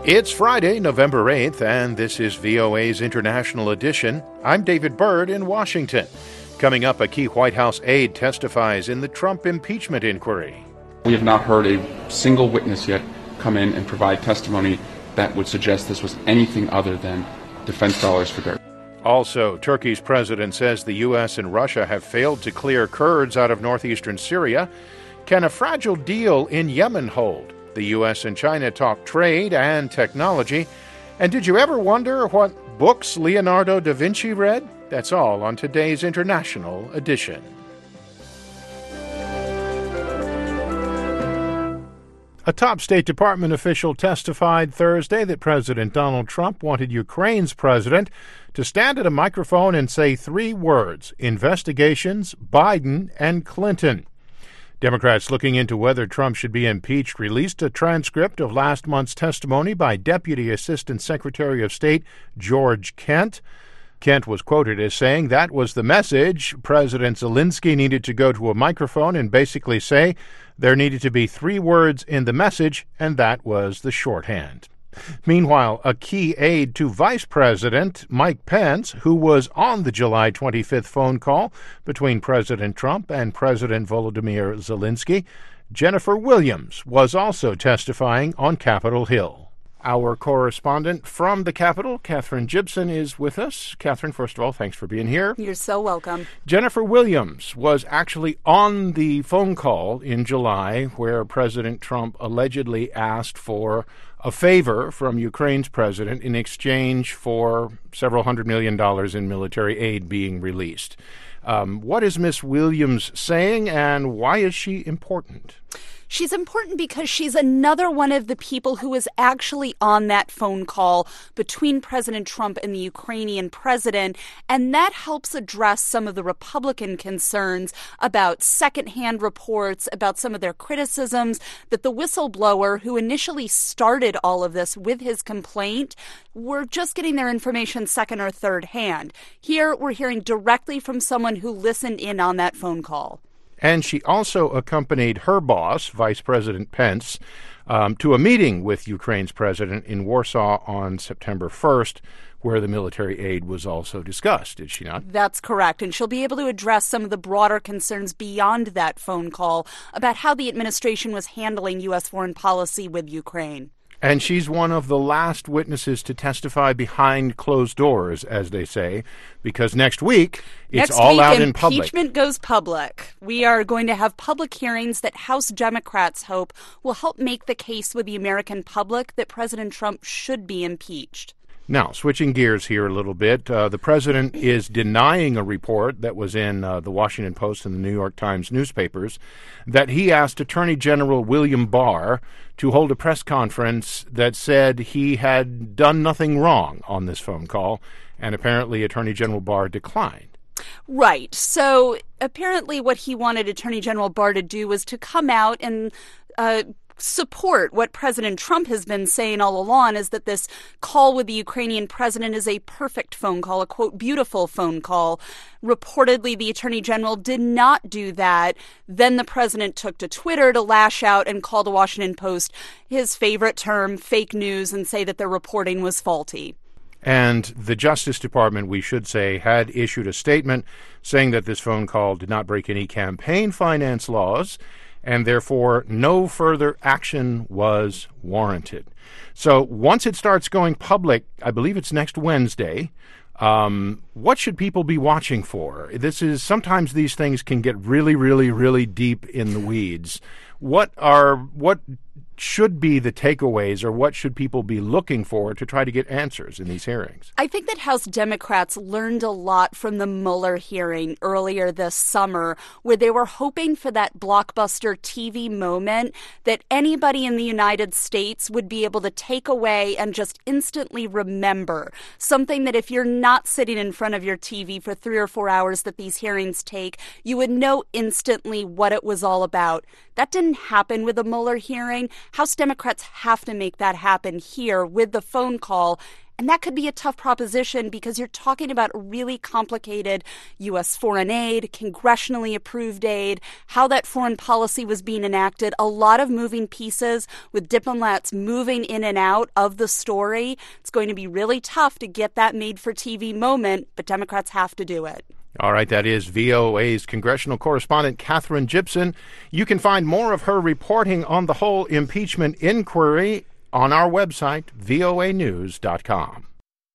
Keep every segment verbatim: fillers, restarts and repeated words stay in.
It's Friday, November eighth, and this is V O A's International Edition. I'm David Byrd in Washington. Coming up, a key White House aide testifies in the Trump impeachment inquiry. We have not heard a single witness yet come in and provide testimony that would suggest this was anything other than defense dollars for dirt. Also, Turkey's president says the U S and Russia have failed to clear Kurds out of northeastern Syria. Can a fragile deal in Yemen hold? The U S and China talk trade and technology. And did you ever wonder what books Leonardo da Vinci read? That's all on today's International Edition. A top State Department official testified Thursday that President Donald Trump wanted Ukraine's president to stand at a microphone and say three words: investigations, Biden, and Clinton. Democrats looking into whether Trump should be impeached released a transcript of last month's testimony by Deputy Assistant Secretary of State George Kent. Kent was quoted as saying that was the message. President Zelensky needed to go to a microphone and basically say there needed to be three words in the message, and that was the shorthand. Meanwhile, a key aide to Vice President Mike Pence, who was on the July twenty-fifth phone call between President Trump and President Volodymyr Zelensky, Jennifer Williams, was also testifying on Capitol Hill. Our correspondent from the Capitol, Catherine Gibson, is with us. Catherine, first of all, thanks for being here. You're so welcome. Jennifer Williams was actually on the phone call in July where President Trump allegedly asked for a favor from Ukraine's president in exchange for several hundred million dollars in military aid being released. Um, what is Miss Williams saying, and why is she important? She's important because she's another one of the people who was actually on that phone call between President Trump and the Ukrainian president, and that helps address some of the Republican concerns about secondhand reports, about some of their criticisms that the whistleblower who initially started all of this with his complaint were just getting their information second or third hand. Here, we're hearing directly from someone who listened in on that phone call. And she also accompanied her boss, Vice President Pence, um, to a meeting with Ukraine's president in Warsaw on September first, where the military aid was also discussed, did she not? That's correct. And she'll be able to address some of the broader concerns beyond that phone call about how the administration was handling U S foreign policy with Ukraine. And she's one of the last witnesses to testify behind closed doors, as they say, because next week it's next all week, out in public. Impeachment goes public. We are going to have public hearings that House Democrats hope will help make the case with the American public that President Trump should be impeached. Now, switching gears here a little bit, uh, the president is denying a report that was in uh, the Washington Post and the New York Times newspapers that he asked Attorney General William Barr to hold a press conference that said he had done nothing wrong on this phone call, and apparently Attorney General Barr declined. Right. So apparently what he wanted Attorney General Barr to do was to come out and uh, support what President Trump has been saying all along, is that this call with the Ukrainian president is a perfect phone call, a, quote, beautiful phone call. Reportedly, the Attorney General did not do that. Then the president took to Twitter to lash out and call the Washington Post his favorite term, fake news, and say that their reporting was faulty. And the Justice Department, we should say, had issued a statement saying that this phone call did not break any campaign finance laws, and therefore no further action was warranted. So once it starts going public, I believe it's next Wednesday, um, what should people be watching for? This is, sometimes these things can get really, really, really deep in the weeds. What are, what should be the takeaways, or what should people be looking for to try to get answers in these hearings? I think that House Democrats learned a lot from the Mueller hearing earlier this summer, where they were hoping for that blockbuster T V moment that anybody in the United States would be able to take away and just instantly remember. Something that if you're not sitting in front of your T V for three or four hours that these hearings take, you would know instantly what it was all about. That didn't happen with the Mueller hearing. House Democrats have to make that happen here with the phone call And that could be a tough proposition because you're talking about a really complicated U S foreign aid, congressionally approved aid, how that foreign policy was being enacted, a lot of moving pieces with diplomats moving in and out of the story. It's going to be really tough to get that made-for-T V moment, but Democrats have to do it. All right, that is V O A's congressional correspondent Katherine Gibson. You can find more of her reporting on the whole impeachment inquiry on our website, V O A news dot com.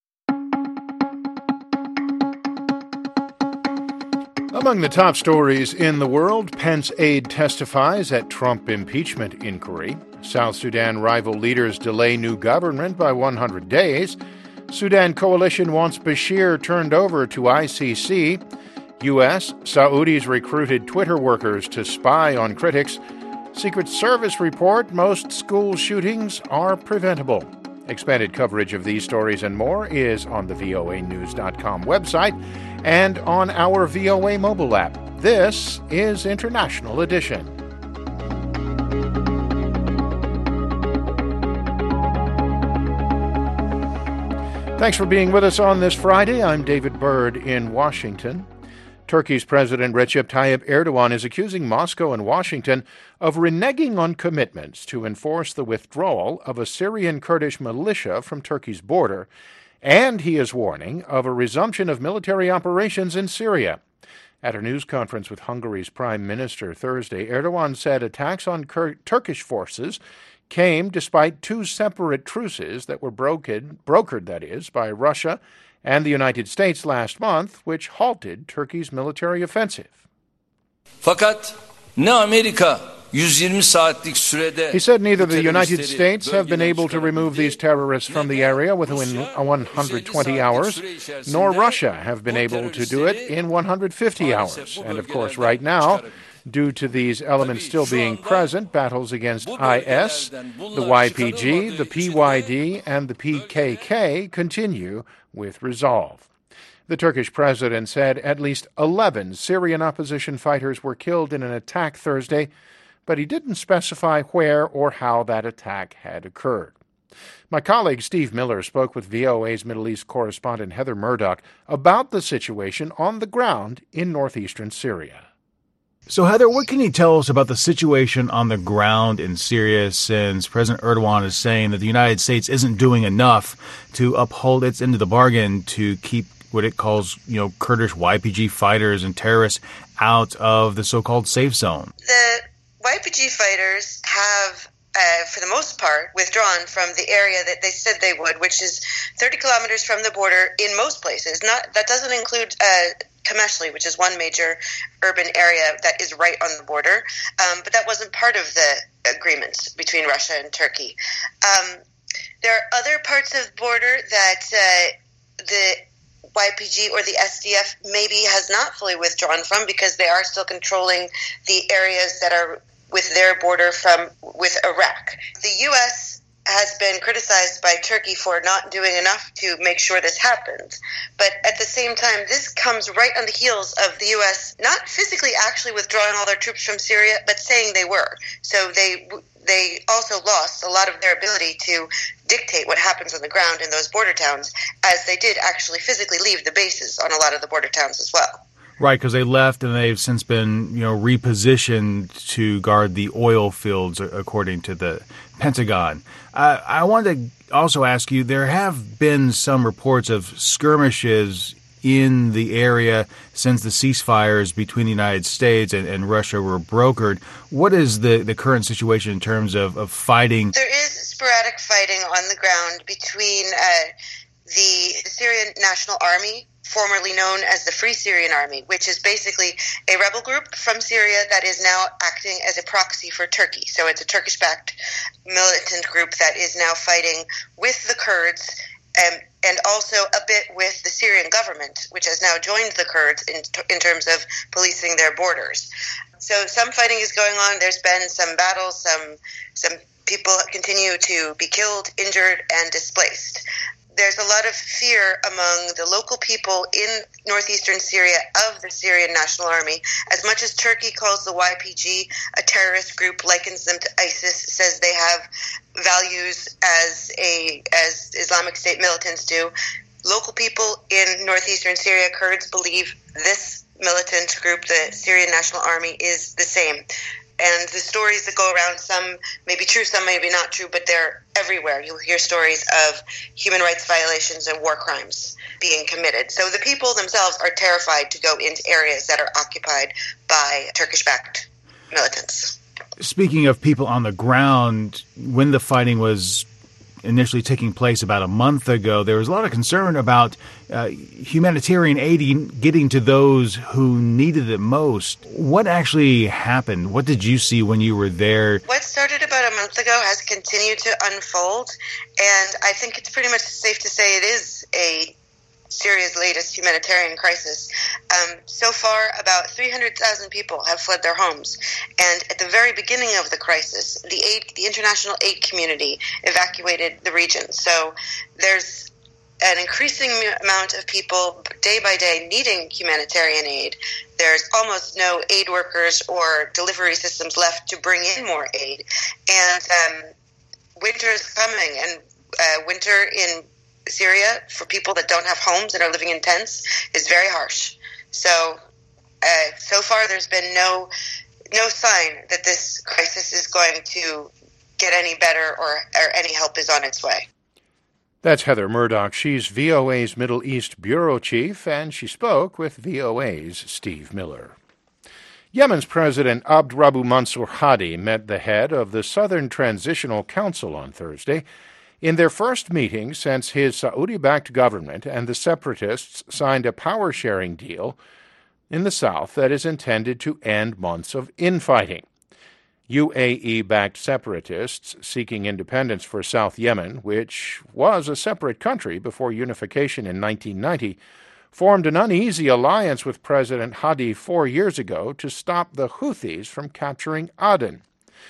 Among the top stories in the world, Pence aide testifies at Trump impeachment inquiry. South Sudan rival leaders delay new government by one hundred days. Sudan coalition wants Bashir turned over to I C C. U S. Saudis recruited Twitter workers to spy on critics. Secret Service report most school shootings are preventable. Expanded coverage of these stories and more is on the V O A news dot com website and on our V O A mobile app. This is International Edition. Thanks for being with us on this Friday. I'm David Byrd in Washington. Turkey's President Recep Tayyip Erdogan is accusing Moscow and Washington of reneging on commitments to enforce the withdrawal of a Syrian Kurdish militia from Turkey's border, and he is warning of a resumption of military operations in Syria. At a news conference with Hungary's Prime Minister Thursday, Erdogan said attacks on Kur- Turkish forces came despite two separate truces that were brokered, brokered, that is, by Russia and the United States last month, which halted Turkey's military offensive. Fakat ne Amerika yüz yirmi saatlik sürede. He said neither the United States have been able to remove these terrorists from the area within one hundred twenty hours, nor Russia have been able to do it in one hundred fifty hours. And of course, right now, due to these elements still being present, battles against I S, the Y P G, the P Y D, and the P K K continue with resolve. The Turkish president said at least eleven Syrian opposition fighters were killed in an attack Thursday, but he didn't specify where or how that attack had occurred. My colleague Steve Miller spoke with V O A's Middle East correspondent Heather Murdoch about the situation on the ground in northeastern Syria. So, Heather, what can you tell us about the situation on the ground in Syria since President Erdogan is saying that the United States isn't doing enough to uphold its end of the bargain to keep what it calls, you know, Kurdish Y P G fighters and terrorists out of the so-called safe zone? The Y P G fighters have, uh, for the most part, withdrawn from the area that they said they would, which is thirty kilometers from the border in most places. Not that doesn't include uh, Qamishli, which is one major urban area that is right on the border, um, but that wasn't part of the agreement between Russia and Turkey. Um, there are other parts of the border that uh, the Y P G or the S D F maybe has not fully withdrawn from because they are still controlling the areas that are with their border from with Iraq. The U S has been criticized by Turkey for not doing enough to make sure this happens. But at the same time, this comes right on the heels of the U S not physically actually withdrawing all their troops from Syria, but saying they were. So they they also lost a lot of their ability to dictate what happens on the ground in those border towns, as they did actually physically leave the bases on a lot of the border towns as well. Right, because they left and they've since been, you know, repositioned to guard the oil fields, according to the Pentagon. Uh, I wanted to also ask you, there have been some reports of skirmishes in the area since the ceasefires between the United States and, and Russia were brokered. What is the, the current situation in terms of, of fighting? There is sporadic fighting on the ground between uh, the Syrian National Army, formerly known as the Free Syrian Army, which is basically a rebel group from Syria that is now acting as a proxy for Turkey. So it's a Turkish-backed militant group that is now fighting with the Kurds um, and also a bit with the Syrian government, which has now joined the Kurds in, in terms of policing their borders. So some fighting is going on. There's been some battles. Some, some people continue to be killed, injured, and displaced. There's a lot of fear among the local people in northeastern Syria of the Syrian National Army. As much as Turkey calls the Y P G a terrorist group, likens them to ISIS, says they have values as a as Islamic State militants do. Local people in northeastern Syria, Kurds, believe this militant group, the Syrian National Army, is the same. And the stories that go around, some may be true, some may be not true, but they're everywhere. You'll hear stories of human rights violations and war crimes being committed. So the people themselves are terrified to go into areas that are occupied by Turkish-backed militants. Speaking of people on the ground, when the fighting was initially taking place about a month ago, there was a lot of concern about uh, humanitarian aid getting to those who needed it most. What actually happened? What did you see when you were there? What started about a month ago has continued to unfold, and I think it's pretty much safe to say it is a Syria's latest humanitarian crisis. Um, so far, about three hundred thousand people have fled their homes. And at the very beginning of the crisis, the aid, the international aid community evacuated the region. So there's an increasing amount of people day by day needing humanitarian aid. There's almost no aid workers or delivery systems left to bring in more aid. And um, winter is coming, and uh, winter in Syria, for people that don't have homes and are living in tents, is very harsh. So, uh, so far there's been no no sign that this crisis is going to get any better or, or any help is on its way. That's Heather Murdoch. She's V O A's Middle East Bureau Chief, and she spoke with V O A's Steve Miller. Yemen's President Abd Rabbu Mansur Hadi met the head of the Southern Transitional Council on Thursday in their first meeting since his Saudi-backed government and the separatists signed a power-sharing deal in the south that is intended to end months of infighting. U A E-backed separatists seeking independence for South Yemen, which was a separate country before unification in nineteen ninety, formed an uneasy alliance with President Hadi four years ago to stop the Houthis from capturing Aden.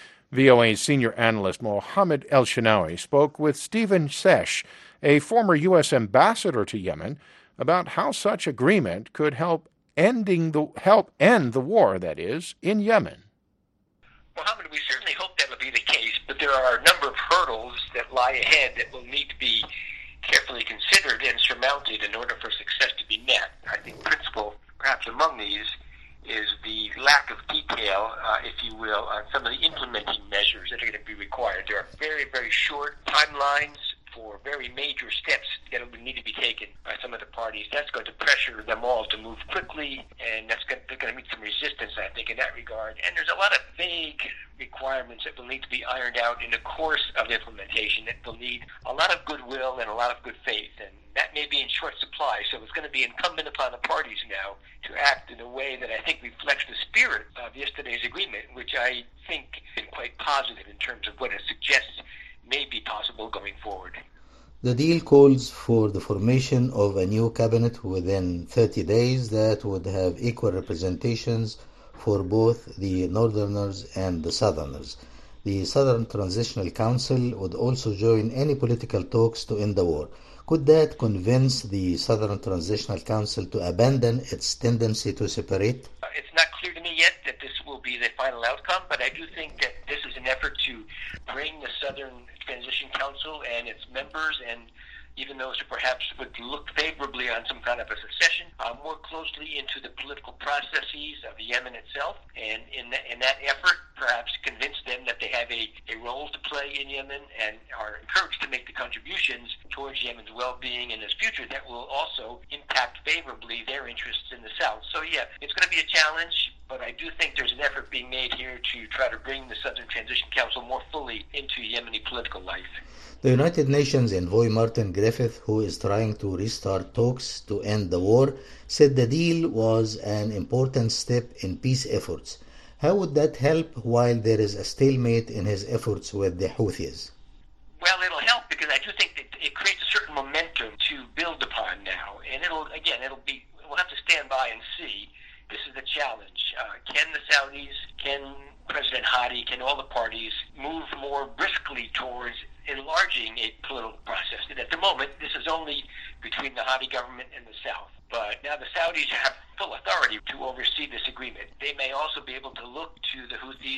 V O A's senior analyst Mohammed El-Shinawi spoke with Stephen Sesh, a former U S ambassador to Yemen, about how such agreement could help ending the help end the war, that is, in Yemen. Mohammed, we certainly hope that will be the case, but there are a number of hurdles that lie ahead that will need to be carefully considered and surmounted in order for success to be met. I think principal, perhaps among these, is the lack of detail, uh, if you will, on some of the implementing measures that are going to be required. There are very, very short timelines for very major steps that will need to be taken by some of the parties. That's going to pressure them all to move quickly, and that's going to, they're going to meet some resistance, I think, in that regard. And there's a lot of vague requirements that will need to be ironed out in the course of implementation that will need a lot of goodwill and a lot of good faith, and that may be in short supply. So it's going to be incumbent upon the parties now to act in a way that I think reflects the spirit of yesterday's agreement, which I think is quite positive in terms of what it suggests may be possible going forward. The deal calls for the formation of a new cabinet within thirty days that would have equal representations for both the Northerners and the Southerners. The Southern Transitional Council would also join any political talks to end the war. Could that convince the Southern Transitional Council to abandon its tendency to separate? It's not clear to me yet that this will be the final outcome, but I do think that this is an effort to bring the Southern Transition Council and its members, and even those who perhaps would look favorably on some kind of a secession, uh, more closely into the political processes of Yemen itself, and in, the, in that effort, perhaps convince them that they have a, a role to play in Yemen and are encouraged to make the contributions towards Yemen's well-being and its future that will also impact favorably their interests in the South. So yeah, it's going to be a challenge, but I do think there's an effort being made here to try to bring the Southern Transition Council more fully into Yemeni political life. The United Nations envoy Martin Griffith, who is trying to restart talks to end the war, said the deal was an important step in peace efforts. How would that help while there is a stalemate in his efforts with the Houthis? Well, it'll help because I do think that it creates a certain momentum to build upon now. And it'll, again, it'll be, we'll have to stand by and see. This is the challenge. Uh, can the Saudis, can President Hadi, can all the parties move more briskly towards enlarging a political process? And at the moment, this is only between the Hadi government and the South. But now the Saudis have full authority to oversee this agreement. They may also be able to look to the Houthis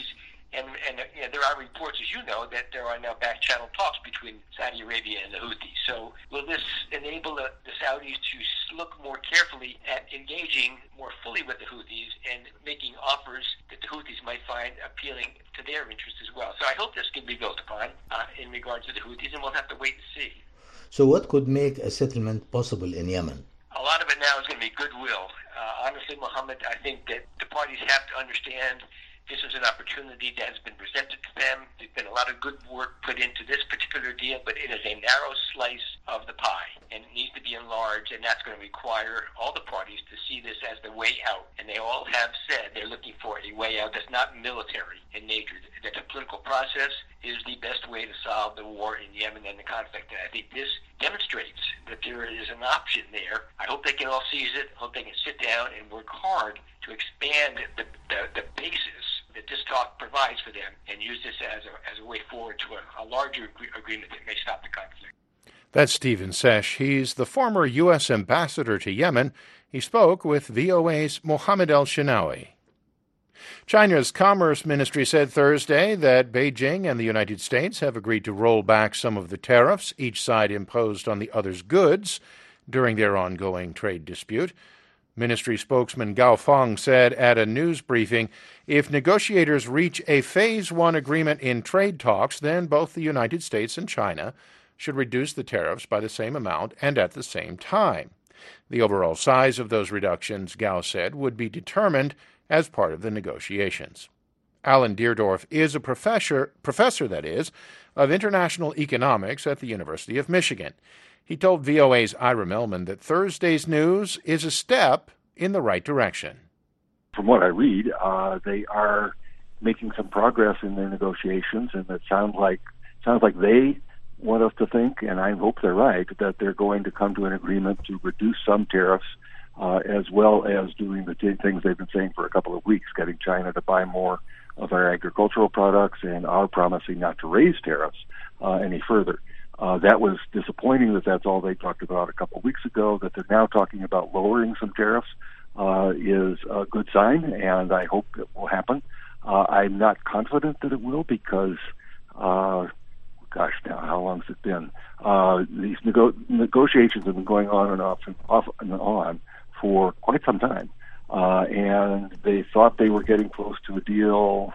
And, and uh, you know, there are reports, as you know, that there are now back-channel talks between Saudi Arabia and the Houthis. So will this enable the, the Saudis to look more carefully at engaging more fully with the Houthis and making offers that the Houthis might find appealing to their interests as well? So I hope this can be built upon uh, in regards to the Houthis, and we'll have to wait and see. So what could make a settlement possible in Yemen? A lot of it now is going to be goodwill. Uh, honestly, Mohammed, I think that the parties have to understand this is an opportunity that has been presented to them. There's been a lot of good work put into this particular deal, but it is a narrow slice of the pie, and it needs to be enlarged, and that's going to require all the parties to see this as the way out. And they all have said they're looking for a way out that's not military in nature, that the political process is the best way to solve the war in Yemen and the conflict. And I think this demonstrates that there is an option there. I hope they can all seize it. I hope they can sit down and work hard to expand the, the, the basis that this talk provides for them and use this as a, as a way forward to a, a larger agree- agreement that may stop the conflict. That's Stephen Sesh. He's the former U S ambassador to Yemen. He spoke with V O A's Mohammed El-Shinawi. China's Commerce Ministry said Thursday that Beijing and the United States have agreed to roll back some of the tariffs each side imposed on the other's goods during their ongoing trade dispute. Ministry spokesman Gao Feng said at a news briefing, if negotiators reach a Phase One agreement in trade talks, then both the United States and China should reduce the tariffs by the same amount and at the same time. The overall size of those reductions, Gao said, would be determined as part of the negotiations. Alan Deerdorf is a professor, professor that is, of international economics at the University of Michigan. He told V O A's Ira Mellman that Thursday's news is a step in the right direction. From what I read, uh, they are making some progress in their negotiations, and it sounds like sounds like they want us to think, and I hope they're right, that they're going to come to an agreement to reduce some tariffs, uh, as well as doing the t- things they've been saying for a couple of weeks, getting China to buy more of our agricultural products, and our promising not to raise tariffs uh, any further. Uh, that was disappointing that that's all they talked about a couple of weeks ago. That they're now talking about lowering some tariffs uh, is a good sign, and I hope it will happen. Uh, I'm not confident that it will because, uh, gosh, now how long has it been? Uh, these nego- negotiations have been going on and off and off and on for quite some time, uh, and they thought they were getting close to a deal.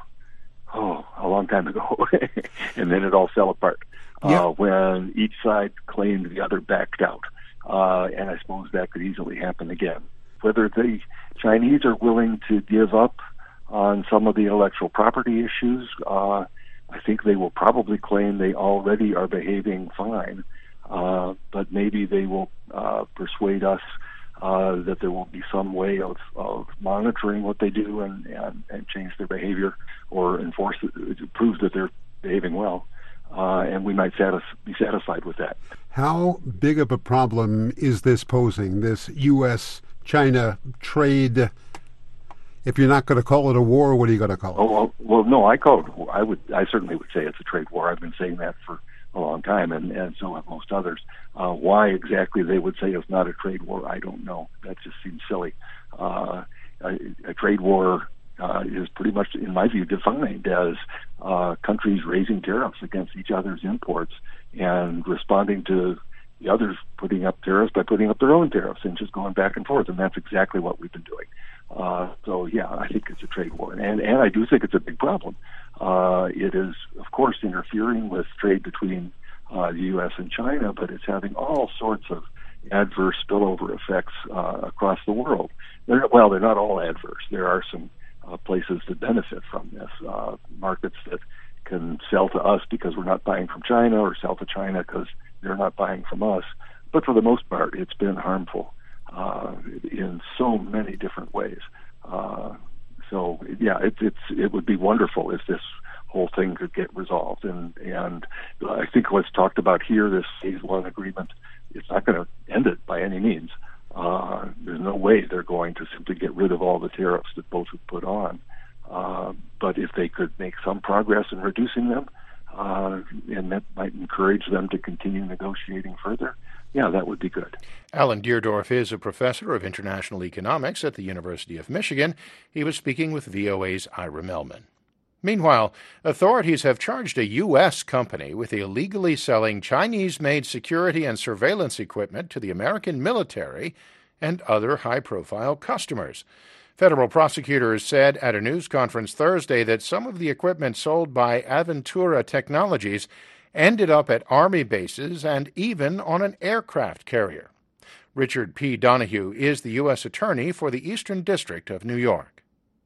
Oh, a long time ago, and then it all fell apart. Uh, when each side claimed the other backed out. Uh, and I suppose that could easily happen again. Whether the Chinese are willing to give up on some of the intellectual property issues, uh, I think they will probably claim they already are behaving fine. Uh, but maybe they will uh, persuade us uh, that there will be some way of, of monitoring what they do and, and, and change their behavior or enforce it, to prove that they're behaving well. Uh, and we might satis- be satisfied with that. How big of a problem is this posing, this U S China trade? If you're not going to call it a war, what are you going to call it? Oh, well, well, no, I call it. I would. I certainly would say it's a trade war. I've been saying that for a long time, and, and so have most others. Uh, why exactly they would say it's not a trade war, I don't know. That just seems silly. Uh, a, a trade war uh, is pretty much, in my view, defined as uh, countries raising tariffs against each other's imports and responding to the others putting up tariffs by putting up their own tariffs and just going back and forth. And that's exactly what we've been doing. Uh, so, yeah, I think it's a trade war. And, and I do think it's a big problem. Uh, it is, of course, interfering with trade between uh, the U S and China, but it's having all sorts of adverse spillover effects uh, across the world. They're, well, they're not all adverse. There are some uh, places that benefit from this, uh, markets that can sell to us because we're not buying from China or sell to China because they're not buying from us. But for the most part, it's been harmful uh, in so many different ways. Uh, so, yeah, it, it's it would be wonderful if this whole thing could get resolved. And, and I think what's talked about here, this phase one agreement, it's not going to end it by any means. Uh, there's no way they're going to simply get rid of all the tariffs that both have put on. Uh, but if they could make some progress in reducing them, uh, and that might encourage them to continue negotiating further, yeah, that would be good. Alan Deerdorf is a professor of international economics at the University of Michigan. He was speaking with V O A's Ira Mellman. Meanwhile, authorities have charged a U S company with illegally selling Chinese-made security and surveillance equipment to the American military and other high-profile customers. Federal prosecutors said at a news conference Thursday that some of the equipment sold by Aventura Technologies ended up at Army bases and even on an aircraft carrier. Richard P. Donahue is the U S Attorney for the Eastern District of New York.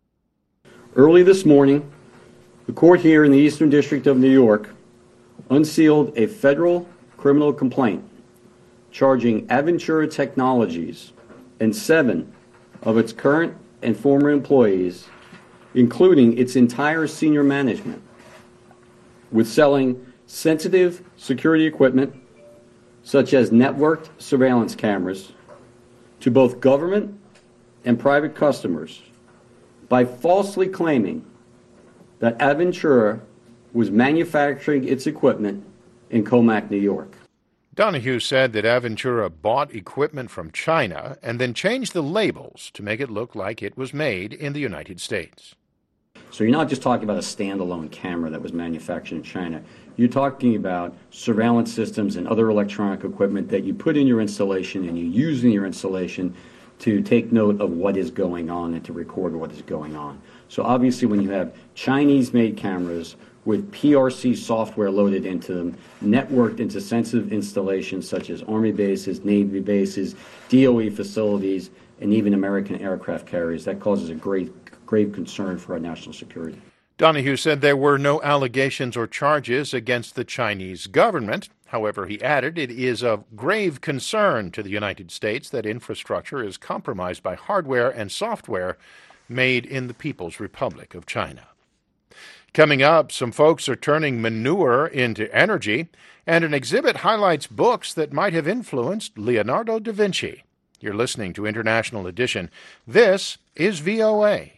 Early this morning, the court here in the Eastern District of New York unsealed a federal criminal complaint charging Aventura Technologies and seven of its current and former employees, including its entire senior management, with selling sensitive security equipment such as networked surveillance cameras to both government and private customers by falsely claiming that Aventura was manufacturing its equipment in Commack, New York. Donahue said that Aventura bought equipment from China and then changed the labels to make it look like it was made in the United States. So you're not just talking about a standalone camera that was manufactured in China. You're talking about surveillance systems and other electronic equipment that you put in your installation and you use in your installation to take note of what is going on and to record what is going on. So obviously when you have Chinese-made cameras with P R C software loaded into them, networked into sensitive installations such as Army bases, Navy bases, D O E facilities, and even American aircraft carriers, that causes a great, grave concern for our national security. Donahue said there were no allegations or charges against the Chinese government. However, he added it is of grave concern to the United States that infrastructure is compromised by hardware and software made in the People's Republic of China. Coming up, some folks are turning manure into energy, and an exhibit highlights books that might have influenced Leonardo da Vinci. You're listening to International Edition. This is V O A.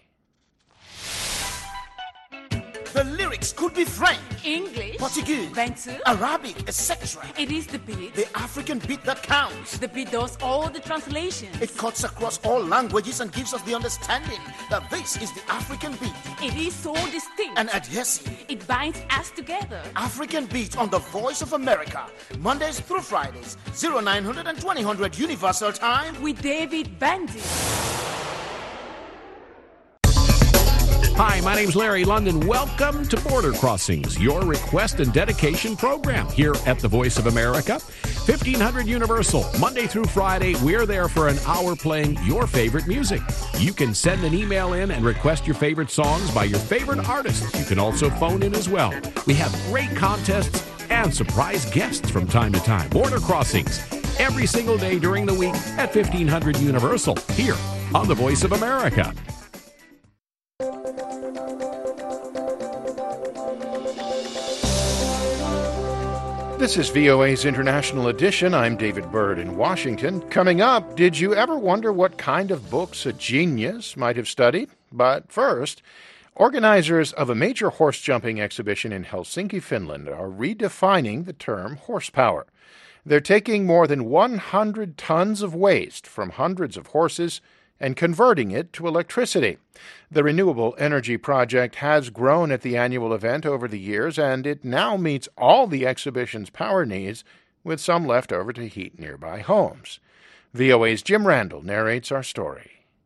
The lyrics could be French, English, Portuguese, Bantu, Arabic, et cetera. It is the beat. The African beat that counts. The beat does all the translations. It cuts across all languages and gives us the understanding that this is the African beat. It is so distinct and adhesive. It binds us together. African Beat on the Voice of America, Mondays through Fridays, oh nine hundred and twenty hundred Universal Time with David Bandy. Hi, my name's Larry London. Welcome to Border Crossings, your request and dedication program here at the Voice of America. fifteen hundred Universal, Monday through Friday, we're there for an hour playing your favorite music. You can send an email in and request your favorite songs by your favorite artists. You can also phone in as well. We have great contests and surprise guests from time to time. Border Crossings, every single day during the week at fifteen hundred Universal, here on the Voice of America. This is V O A's International Edition. I'm David Byrd in Washington. Coming up, did you ever wonder what kind of books a genius might have studied? But first, organizers of a major horse-jumping exhibition in Helsinki, Finland, are redefining the term horsepower. They're taking more than one hundred tons of waste from hundreds of horses and converting it to electricity. The Renewable Energy Project has grown at the annual event over the years, and it now meets all the exhibition's power needs, with some left over to heat nearby homes. V O A's Jim Randall narrates our story.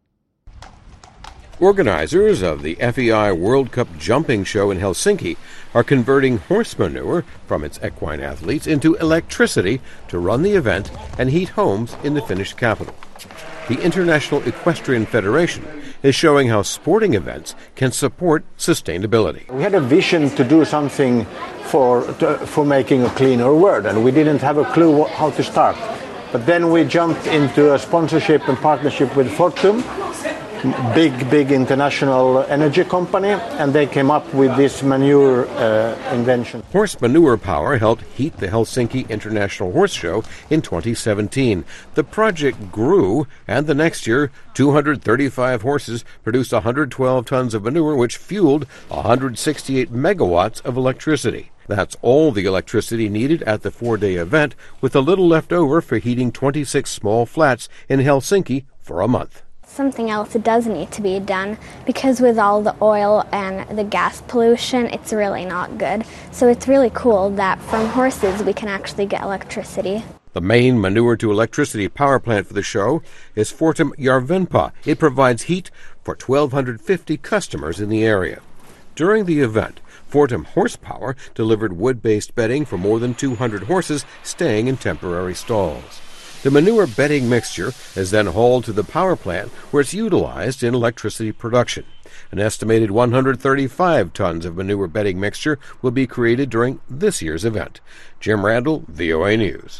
Organizers of the F E I World Cup Jumping Show in Helsinki are converting horse manure from its equine athletes into electricity to run the event and heat homes in the Finnish capital. The International Equestrian Federation is showing how sporting events can support sustainability. We had a vision to do something for to, for making a cleaner world, and we didn't have a clue what, how to start. But then we jumped into a sponsorship and partnership with Fortum, big, big international energy company, and they came up with this manure uh, invention. Horse manure power helped heat the Helsinki International Horse Show in twenty seventeen. The project grew, and the next year, two hundred thirty-five horses produced one hundred twelve tons of manure, which fueled one hundred sixty-eight megawatts of electricity. That's all the electricity needed at the four-day event, with a little left over for heating twenty-six small flats in Helsinki for a month. Something else that does need to be done, because with all the oil and the gas pollution, it's really not good. So it's really cool that from horses we can actually get electricity. The main manure-to-electricity power plant for the show is Fortum Järvenpää. It provides heat for twelve fifty customers in the area. During the event, Fortum Horsepower delivered wood-based bedding for more than two hundred horses staying in temporary stalls. The manure bedding mixture is then hauled to the power plant where it's utilized in electricity production. An estimated one hundred thirty-five tons of manure bedding mixture will be created during this year's event. Jim Randall, V O A News.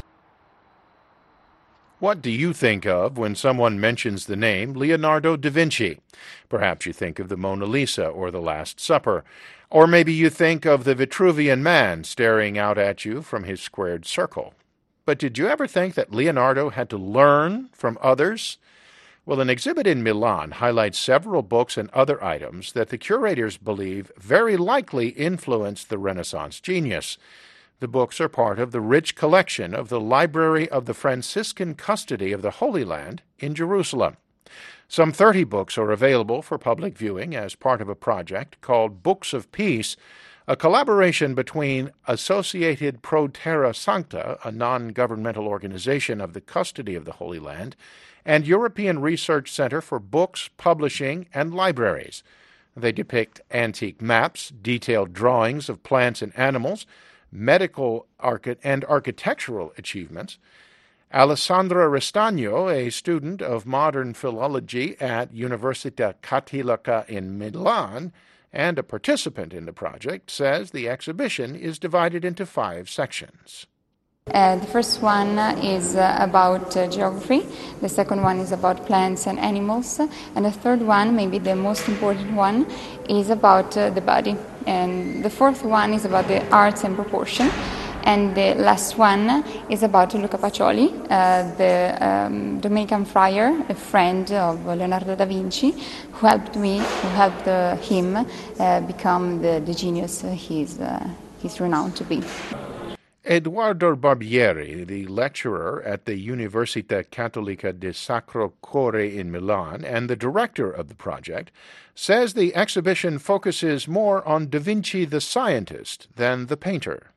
What do you think of when someone mentions the name Leonardo da Vinci? Perhaps you think of the Mona Lisa or the Last Supper. Or maybe you think of the Vitruvian Man staring out at you from his squared circle. But did you ever think that Leonardo had to learn from others? Well, an exhibit in Milan highlights several books and other items that the curators believe very likely influenced the Renaissance genius. The books are part of the rich collection of the Library of the Franciscan Custody of the Holy Land in Jerusalem. Some thirty books are available for public viewing as part of a project called Books of Peace, a collaboration between Associated Pro Terra Sancta, a non-governmental organization of the custody of the Holy Land, and European Research Center for Books, Publishing, and Libraries. They depict antique maps, detailed drawings of plants and animals, medical archi- and architectural achievements. Alessandra Restagno, a student of modern philology at Università Cattolica in Milan, and a participant in the project, says the exhibition is divided into five sections. Uh, the first one is uh, about uh, geography, the second one is about plants and animals, and the third one, maybe the most important one, is about uh, the body. And the fourth one is about the arts and proportion. And the last one is about Luca Pacioli, uh, the um, Dominican friar, a friend of Leonardo da Vinci, who helped me, who helped uh, him uh, become the, the genius he's, uh, he's renowned to be. Eduardo Barbieri, the lecturer at the Università Cattolica del Sacro Cuore in Milan and the director of the project, says the exhibition focuses more on Da Vinci the scientist than the painter.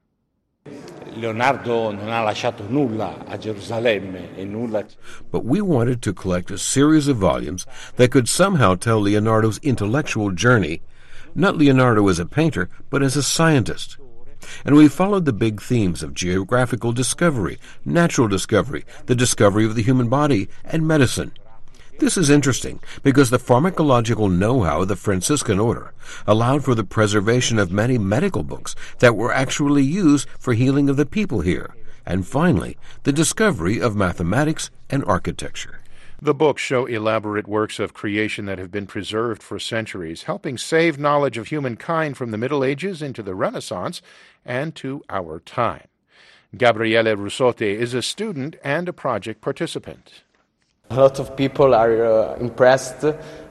Leonardo non ha lasciato nulla a Gerusalemme e nulla. But we wanted to collect a series of volumes that could somehow tell Leonardo's intellectual journey, not Leonardo as a painter, but as a scientist. And we followed the big themes of geographical discovery, natural discovery, the discovery of the human body, and medicine. This is interesting because the pharmacological know-how of the Franciscan order allowed for the preservation of many medical books that were actually used for healing of the people here, and finally, the discovery of mathematics and architecture. The books show elaborate works of creation that have been preserved for centuries, helping save knowledge of humankind from the Middle Ages into the Renaissance and to our time. Gabriele Russotti is a student and a project participant. A lot of people are uh, impressed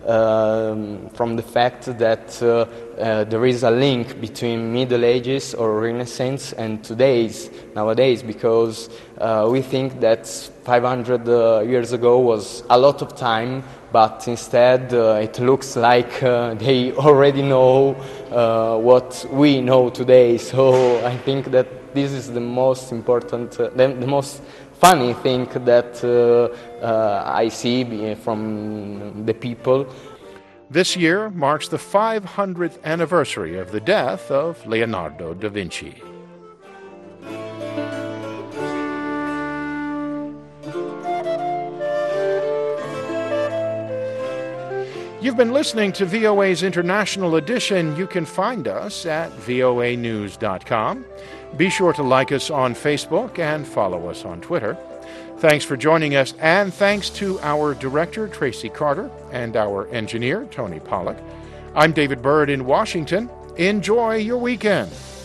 um, from the fact that uh, uh, there is a link between Middle Ages or Renaissance and today's, nowadays, because uh, we think that five hundred uh, years ago was a lot of time, but instead uh, it looks like uh, they already know uh, what we know today. So I think that this is the most important, uh, the, the most funny thing that uh, uh, I see from the people. This year marks the five hundredth anniversary of the death of Leonardo da Vinci. You've been listening to V O A's International Edition. You can find us at V O A news dot com. Be sure to like us on Facebook and follow us on Twitter. Thanks for joining us, and thanks to our director, Tracy Carter, and our engineer, Tony Pollack. I'm David Byrd in Washington. Enjoy your weekend.